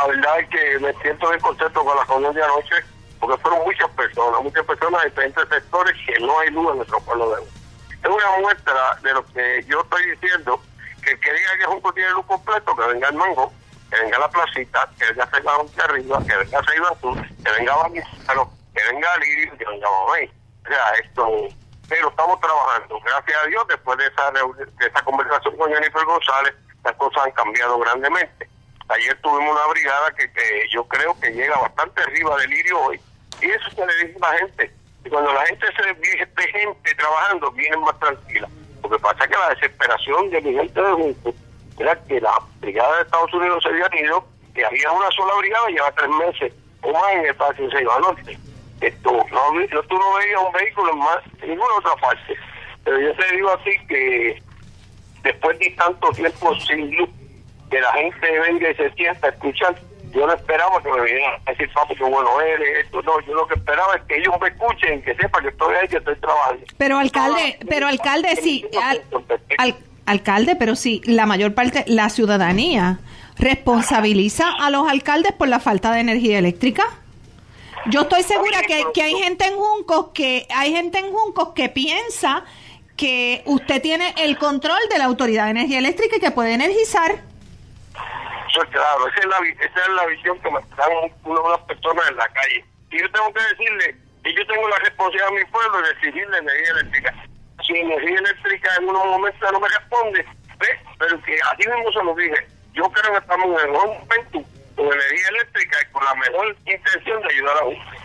La verdad es que me siento bien contento con la reunión de anoche, porque fueron muchas personas de diferentes sectores, que no hay luz en nuestro pueblo de hoy. Es una muestra de lo que yo estoy diciendo, que el que diga que Junco tiene luz completo, que venga el Mango, que venga la Placita, que venga Cerrado de Arriba, que venga Ceiba Azul, que venga Baquizano, que venga Lirio, que venga Mamey. O sea, pero estamos trabajando. Gracias a Dios, después de esa conversación con Jennifer González, las cosas han cambiado grandemente. Ayer tuvimos una brigada que yo creo que llega bastante arriba del Lirio hoy, y eso se le dice a la gente. Y cuando la gente ve gente trabajando, vienen más tranquila. Lo que pasa es que la desesperación de mi gente de Junco era que la brigada de Estados Unidos se habían ido, que había una sola brigada, lleva 3 meses o más en el Parque Ceiba Norte. Tú no veías un vehículo en ninguna otra parte. Pero yo te digo así que después de tanto tiempo sin luz, que la gente venga y se sienta a escuchar, yo no esperaba que me vinieran a decir, papi, qué bueno eres, esto, no, yo lo que esperaba es que ellos me escuchen, que sepan que estoy ahí, que estoy trabajando. Pero alcalde, sí, alcalde, pero sí, la mayor parte, la ciudadanía responsabiliza a los alcaldes por la falta de energía eléctrica. Yo estoy segura que hay gente en Juncos que piensa que usted tiene el control de la Autoridad de Energía Eléctrica y que puede energizar. Eso es claro, esa es la visión que me dan unas personas en la calle. Y yo tengo que decirle que yo tengo la responsabilidad de mi pueblo de exigirle energía eléctrica. Si energía eléctrica en unos momentos no me responde, pero que así mismo se lo dije, yo creo que estamos en el mejor momento con energía eléctrica y con la mejor intención de ayudar a uno.